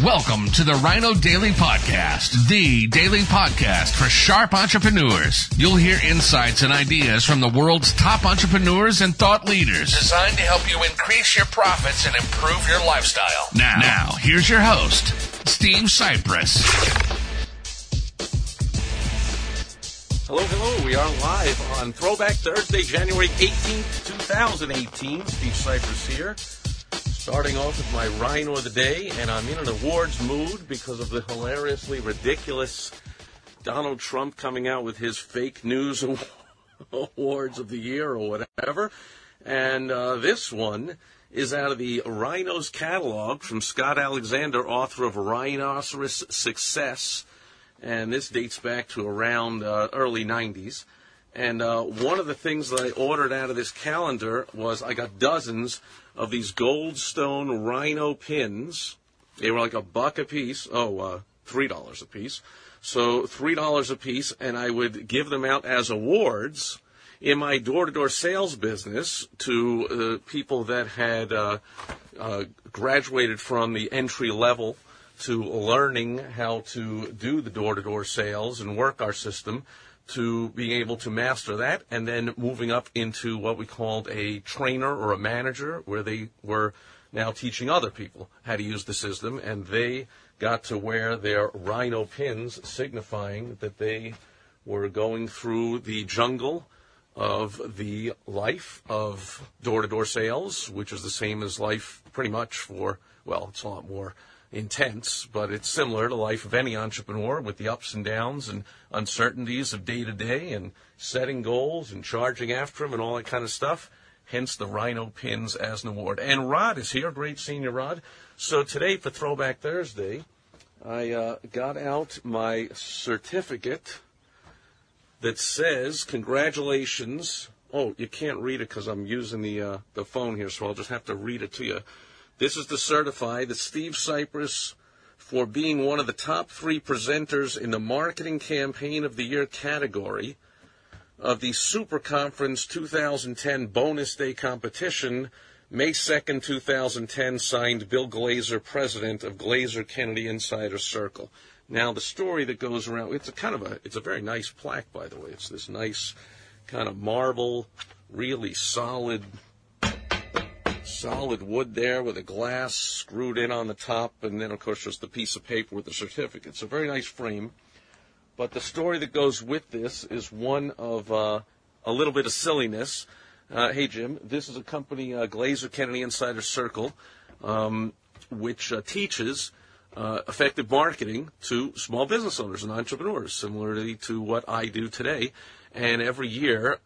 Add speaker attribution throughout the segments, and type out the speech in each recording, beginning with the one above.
Speaker 1: Welcome to the Rhino Daily Podcast, the daily podcast for sharp entrepreneurs. You'll hear insights and ideas from the world's top entrepreneurs and thought leaders, designed to help you increase your profits and improve your lifestyle. Now here's your host, Steve Cypress.
Speaker 2: Hello. We are live on Throwback Thursday, January 18th, 2018. Steve Cypress here. Starting off with my Rhino of the Day, and I'm in an awards mood because of the hilariously ridiculous Donald Trump coming out with his fake news awards of the year or whatever. And this one is out of the Rhinos catalog from Scott Alexander, author of Rhinoceros Success. And this dates back to around early 90s. And one of the things that I ordered out of this calendar was I got dozens of these Goldstone Rhino pins. They were like $1 a piece. $3 a piece. So $3 a piece, and I would give them out as awards in my door-to-door sales business to people that had graduated from the entry level to learning how to do the door-to-door sales and work our system, to being able to master that, and then moving up into what we called a trainer or a manager, where they were now teaching other people how to use the system, and they got to wear their Rhino pins, signifying that they were going through the jungle of the life of door-to-door sales, which is the same as life pretty much for, well, it's a lot more intense, but it's similar to life of any entrepreneur, with the ups and downs and uncertainties of day to day and setting goals and charging after them and all that kind of stuff. Hence the Rhino pins as an award. And Rod is here, great senior Rod. So today for Throwback Thursday, I got out my certificate that says, congratulations. Oh, you can't read it because I'm using the phone here, so I'll just have to read it to you. This is to certify that Steve Cypress, for being one of the top 3 presenters in the Marketing Campaign of the Year category of the Super Conference 2010 Bonus Day Competition, May 2nd, 2010, signed Bill Glazer, president of Glazer Kennedy Insider Circle. Now, the story that goes around, it's a very nice plaque, by the way. It's this nice kind of marble, really solid wood there with a glass screwed in on the top, and then, of course, just the piece of paper with the certificate. It's a very nice frame. But the story that goes with this is one of a little bit of silliness. Hey, Jim, this is a company, Glazer Kennedy Insider Circle, which teaches effective marketing to small business owners and entrepreneurs, similarly to what I do today. And every year,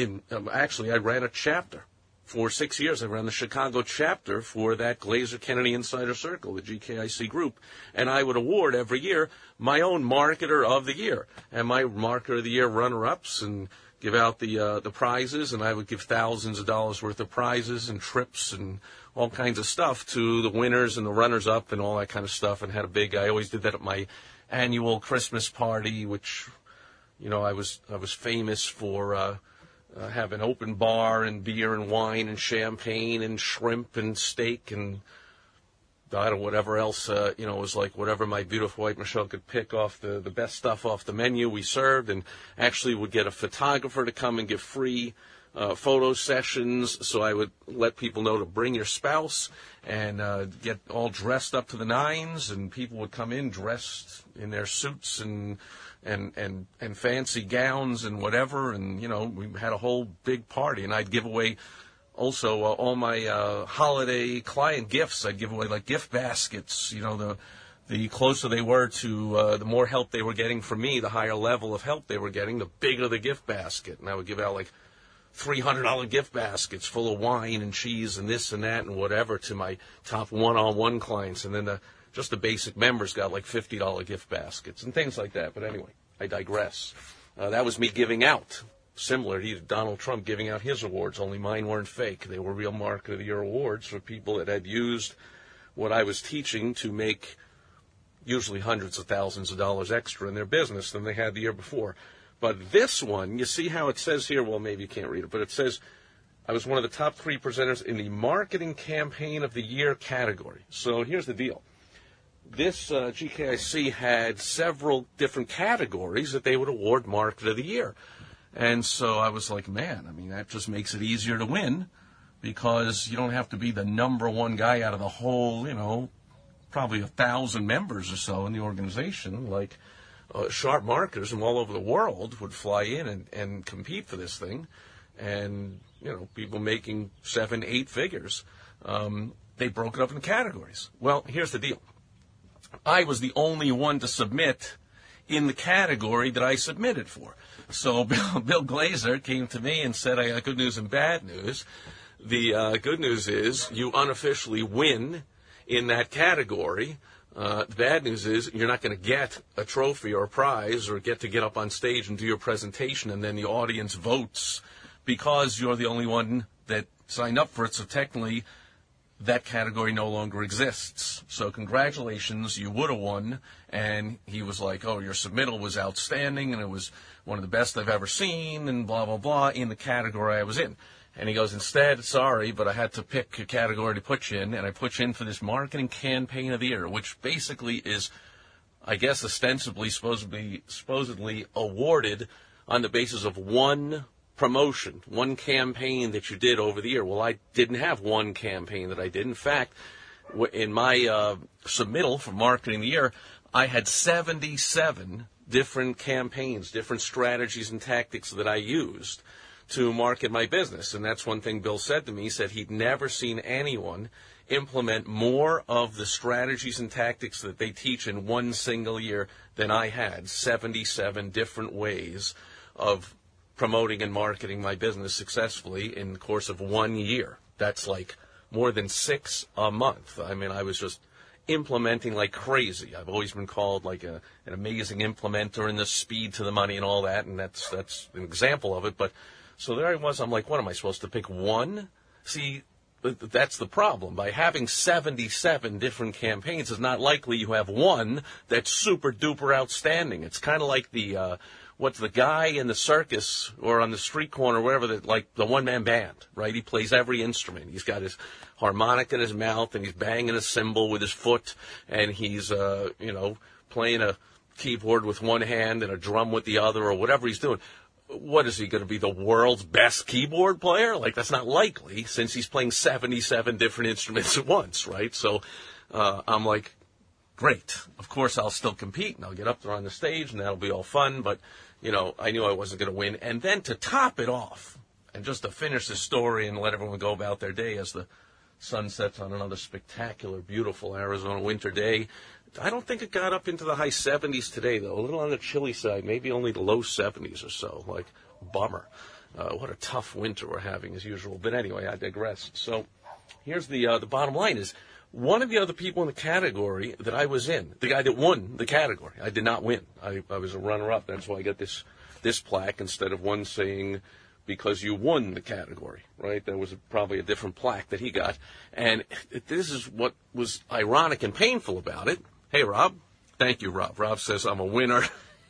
Speaker 2: I ran a chapter. For 6 years, I ran the Chicago chapter for that Glazer Kennedy Insider Circle, the GKIC group. And I would award every year my own Marketer of the Year. And my Marketer of the Year runner-ups, and give out the prizes. And I would give thousands of dollars worth of prizes and trips and all kinds of stuff to the winners and the runners-up and all that kind of stuff. And I always did that at my annual Christmas party, which, I was famous for have an open bar and beer and wine and champagne and shrimp and steak and whatever else, was like whatever my beautiful wife Michelle could pick off the best stuff off the menu we served, and actually would get a photographer to come and give free photo sessions. So I would let people know to bring your spouse and get all dressed up to the nines, and people would come in dressed in their suits and fancy gowns and whatever, and we had a whole big party. And I'd give away also all my holiday client gifts. I'd give away like gift baskets. The closer they were to the more help they were getting from me, the higher level of help they were getting, the bigger the gift basket. And I would give out like $300 gift baskets full of wine and cheese and this and that and whatever to my top one-on-one clients. And then just the basic members got like $50 gift baskets and things like that. But anyway, I digress. That was me giving out, similar to Donald Trump giving out his awards, only mine weren't fake. They were real Market of the Year awards for people that had used what I was teaching to make usually hundreds of thousands of dollars extra in their business than they had the year before. But this one, you see how it says here, well, maybe you can't read it, but it says, I was one of the top 3 presenters in the Marketing Campaign of the Year category. So here's the deal. this GKIC had several different categories that they would award Market of the Year. And so I was like, man, I mean, that just makes it easier to win because you don't have to be the number one guy out of the whole, probably 1,000 members or so in the organization. Like sharp marketers from all over the world would fly in and compete for this thing. And, people making 7-8 figures. They broke it up into categories. Well, here's the deal. I was the only one to submit in the category that I submitted for. So Bill Glazer came to me and said, I got good news and bad news. The good news is you unofficially win in that category. The bad news is you're not going to get a trophy or a prize or get to get up on stage and do your presentation, and then the audience votes because you're the only one that signed up for it. So technically, that category no longer exists. So congratulations, you would have won. And he was like, oh, your submittal was outstanding, and it was one of the best I've ever seen, and blah, blah, blah, in the category I was in. And he goes, instead, sorry, but I had to pick a category to put you in, and I put you in for this Marketing Campaign of the Year, which basically is, I guess, ostensibly supposedly awarded on the basis of one promotion, one campaign that you did over the year. Well, I didn't have one campaign that I did. In fact, in my submittal for Marketing of the Year, I had 77 different campaigns, different strategies and tactics that I used to market my business. And that's one thing Bill said to me. He said he'd never seen anyone implement more of the strategies and tactics that they teach in one single year than I had. 77 different ways of promoting and marketing my business successfully in the course of 1 year. That's like more than 6 a month. I mean, I was just implementing like crazy. I've always been called like an amazing implementer and the speed to the money and all that, and that's an example of it. But so there I was. I'm like, what am I supposed to pick one? See, that's the problem. By having 77 different campaigns, it's not likely you have one that's super duper outstanding. It's kind of like what's the guy in the circus or on the street corner, wherever, like the one-man band, right? He plays every instrument. He's got his harmonic in his mouth, and he's banging a cymbal with his foot, and he's, playing a keyboard with one hand and a drum with the other, or whatever he's doing. What is he going to be, the world's best keyboard player? Like, that's not likely, since he's playing 77 different instruments at once, right? So I'm like, great. Of course, I'll still compete, and I'll get up there on the stage, and that'll be all fun, but I knew I wasn't going to win. And then to top it off, and just to finish the story and let everyone go about their day as the sun sets on another spectacular, beautiful Arizona winter day, I don't think it got up into the high 70s today, though. A little on the chilly side, maybe only the low 70s or so. Like, bummer. What a tough winter we're having as usual. But anyway, I digress. So here's the bottom line is, one of the other people in the category that I was in, the guy that won the category, I did not win. I was a runner-up. That's why I got this plaque instead of one saying, because you won the category, right? There was probably a different plaque that he got. And this is what was ironic and painful about it. Hey, Rob. Thank you, Rob. Rob says, I'm a winner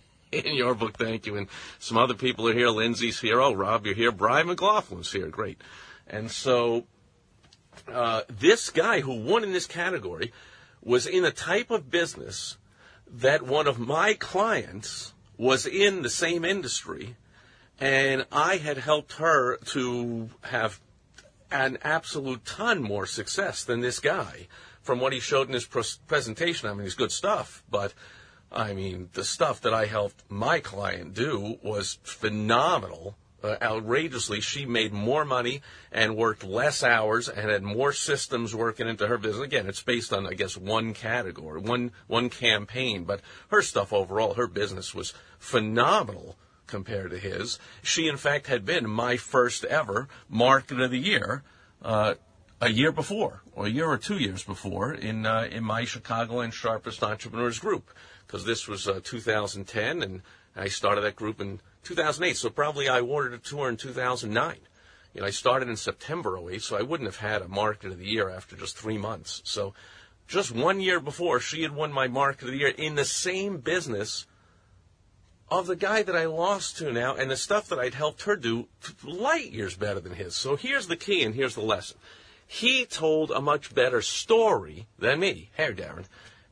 Speaker 2: in your book. Thank you. And some other people are here. Lindsay's here. Oh, Rob, you're here. Brian McLaughlin's here. Great. And so this guy who won in this category was in a type of business that one of my clients was in the same industry, and I had helped her to have an absolute ton more success than this guy. From what he showed in his presentation, I mean, it's good stuff, but I mean, the stuff that I helped my client do was phenomenal. Outrageously, she made more money and worked less hours and had more systems working into her business. Again, it's based on, I guess, one category, one campaign, but her stuff overall, her business was phenomenal compared to his. She, in fact, had been my first ever Market of the Year a year before, or a year or 2 years before, in my Chicagoland Sharpest Entrepreneurs group, because this was 2010, and I started that group in 2008, so probably I awarded it to her in 2009. I started in September 2008, so I wouldn't have had a Market of the Year after just 3 months. So just 1 year before, she had won my Market of the Year in the same business of the guy that I lost to now, and the stuff that I'd helped her do light years better than his. So here's the key, and here's the lesson. He told a much better story than me. Hey, Darren.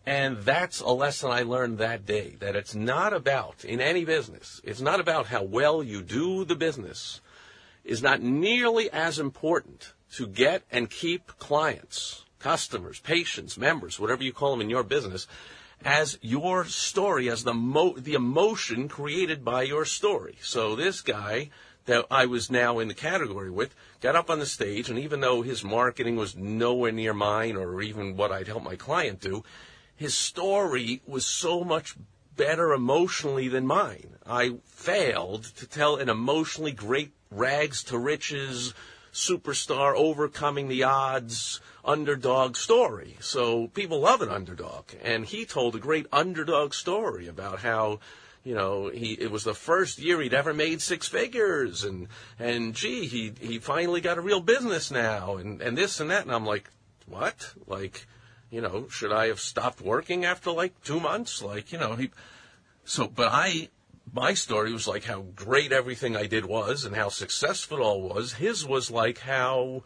Speaker 2: And that's a lesson I learned that day, that it's not about, in any business, it's not about how well you do the business. Is not nearly as important to get and keep clients, customers, patients, members, whatever you call them in your business, as your story, as the emotion created by your story. So this guy that I was now in the category with got up on the stage, and even though his marketing was nowhere near mine or even what I'd help my client do, his story was so much better emotionally than mine. I failed to tell an emotionally great rags to riches, superstar, overcoming the odds, underdog story. So people love an underdog. And he told a great underdog story about how, you know, it was the first year he'd ever made six figures, and gee, he finally got a real business now, and this and that. And I'm like, what? Like, you know, should I have stopped working after like 2 months? Like, you know, my story was like how great everything I did was and how successful it all was. His was like how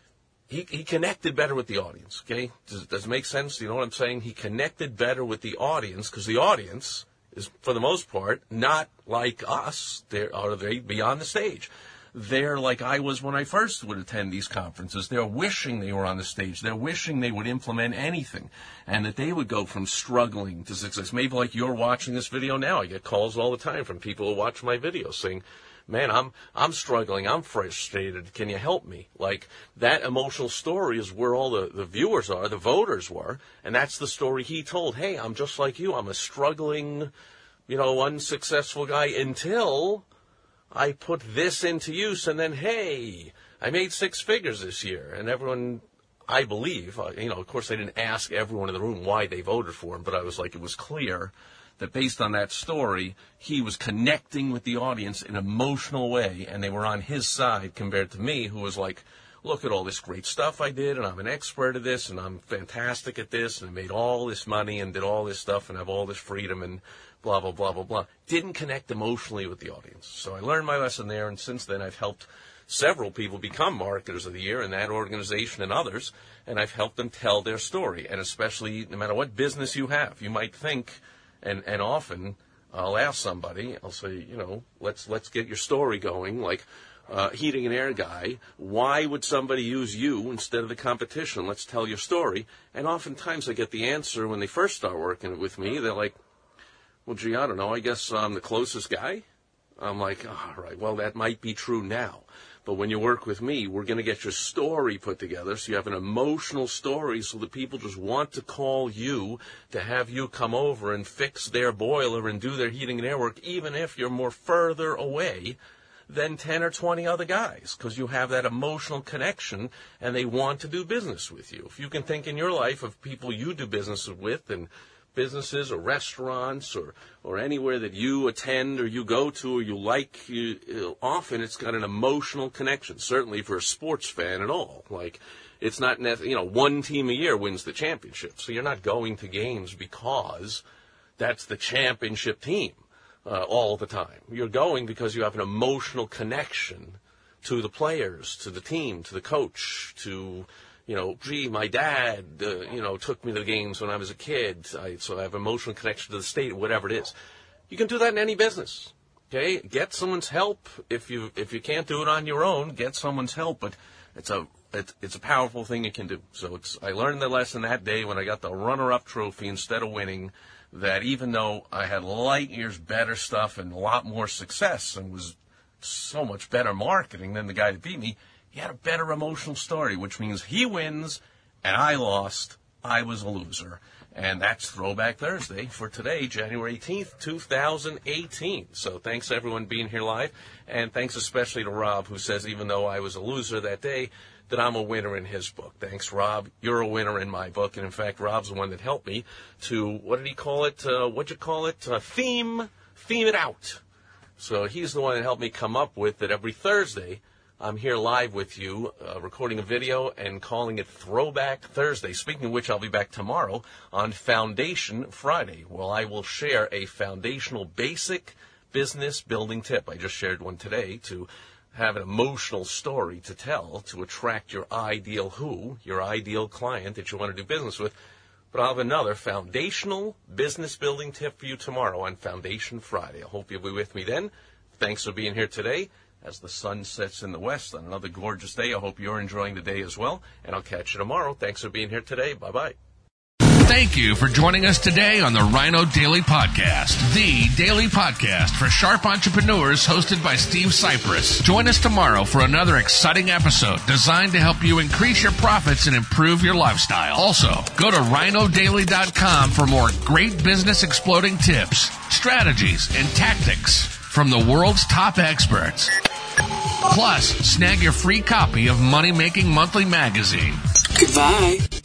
Speaker 2: he connected better with the audience, okay? Does it make sense? You know what I'm saying? He connected better with the audience because the audience is, for the most part, not like us. Are they beyond the stage? They're like I was when I first would attend these conferences. They're wishing they were on the stage. They're wishing they would implement anything and that they would go from struggling to success. Maybe like you're watching this video now. I get calls all the time from people who watch my videos saying, man, I'm struggling. I'm frustrated. Can you help me? Like that emotional story is where all the viewers are, the voters were. And that's the story he told. Hey, I'm just like you. I'm a struggling, you know, unsuccessful guy until I put this into use, and then, hey, I made six figures this year. And everyone, I believe, you know, of course I didn't ask everyone in the room why they voted for him, but I was like, it was clear that based on that story, he was connecting with the audience in an emotional way, and they were on his side compared to me, who was like, look at all this great stuff I did, and I'm an expert at this, and I'm fantastic at this, and I made all this money and did all this stuff and have all this freedom and blah, blah, blah, blah, blah. Didn't connect emotionally with the audience. So I learned my lesson there, and since then I've helped several people become Marketers of the Year in that organization and others, and I've helped them tell their story. And especially, no matter what business you have, you might think, and often I'll ask somebody, I'll say, you know, let's get your story going, like heating and air guy, why would somebody use you instead of the competition? Let's tell your story. And oftentimes I get the answer when they first start working with me. They're like, well, gee, I don't know. I guess I'm the closest guy. I'm like, all right, well, that might be true now. But when you work with me, we're going to get your story put together so you have an emotional story so that people just want to call you to have you come over and fix their boiler and do their heating and air work, even if you're more further away than 10 or 20 other guys, because you have that emotional connection and they want to do business with you. If you can think in your life of people you do business with and businesses or restaurants or anywhere that you attend or you go to or you like, often it's got an emotional connection, certainly for a sports fan and all. Like, it's not, you know, one team a year wins the championship. So you're not going to games because that's the championship team all the time. You're going because you have an emotional connection to the players, to the team, to the coach, to, you know, gee, my dad, you know, took me to the games when I was a kid, so I have emotional connection to the state, whatever it is. You can do that in any business, okay? Get someone's help. If you can't do it on your own, get someone's help, but it's a powerful thing you can do. So I learned the lesson that day when I got the runner-up trophy instead of winning, that even though I had light years better stuff and a lot more success and was so much better marketing than the guy that beat me, he had a better emotional story, which means he wins and I lost. I was a loser. And that's Throwback Thursday for today, January 18th, 2018. So thanks everyone being here live. And thanks especially to Rob, who says even though I was a loser that day, that I'm a winner in his book. Thanks, Rob. You're a winner in my book. And in fact, Rob's the one that helped me to, what did he call it? What'd you call it? Theme it out. So he's the one that helped me come up with that every Thursday I'm here live with you, recording a video and calling it Throwback Thursday. Speaking of which, I'll be back tomorrow on Foundation Friday. Well, I will share a foundational basic business building tip. I just shared one today to have an emotional story to tell to attract your ideal client that you want to do business with. But I'll have another foundational business building tip for you tomorrow on Foundation Friday. I hope you'll be with me then. Thanks for being here today. As the sun sets in the west on another gorgeous day, I hope you're enjoying the day as well. And I'll catch you tomorrow. Thanks for being here today. Bye-bye.
Speaker 1: Thank you for joining us today on the Rhino Daily Podcast, the daily podcast for sharp entrepreneurs hosted by Steve Cypress. Join us tomorrow for another exciting episode designed to help you increase your profits and improve your lifestyle. Also, go to rhinodaily.com for more great business exploding tips, strategies, and tactics from the world's top experts. Plus, snag your free copy of Money Making Monthly magazine.
Speaker 3: Goodbye.